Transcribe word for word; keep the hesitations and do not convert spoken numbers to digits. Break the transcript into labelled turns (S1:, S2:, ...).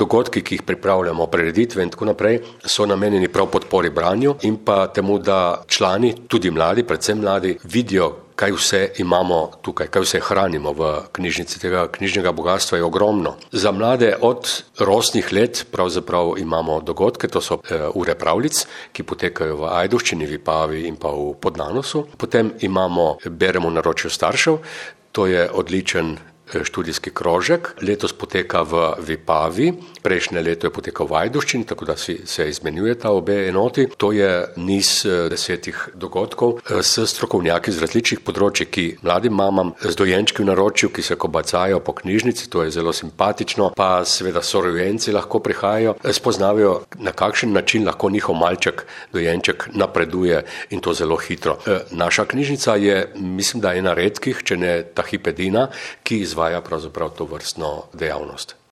S1: dogodki, ki jih pripravljamo, prireditve in tako naprej, so namenjeni prav podpori branju in pa temu, da člani, tudi mladi, predvsem mladi, vidijo, kaj vse imamo tukaj, kaj vse hranimo v knjižnici. Tega knjižnega bogatstva je ogromno. Za mlade od rosnih let pravzaprav imamo dogodke, to so e, ure pravljic, ki potekajo v Ajdovščini, Vipavi in pa v Podnanosu. Potem imamo Beremo v naročju staršev, to je odličen študijski krožek. Letos poteka v Vipavi, prejšnje leto je potekal v Ajdovščini, tako da si, se izmenjujeta obe enoti. To je niz desetih dogodkov s strokovnjaki z različnih področij, ki mladim mamam z dojenčki v naročju, ki se kobacajo po knjižnici, to je zelo simpatično, pa seveda sorojenci lahko prihajajo, spoznavajo, na kakšen način lahko njihov malček, dojenček napreduje in to zelo hitro. Naša knjižnica je, mislim, da ena redkih, če ne ta hip edina, ki izvaja pravzaprav to vrstno dejavnost.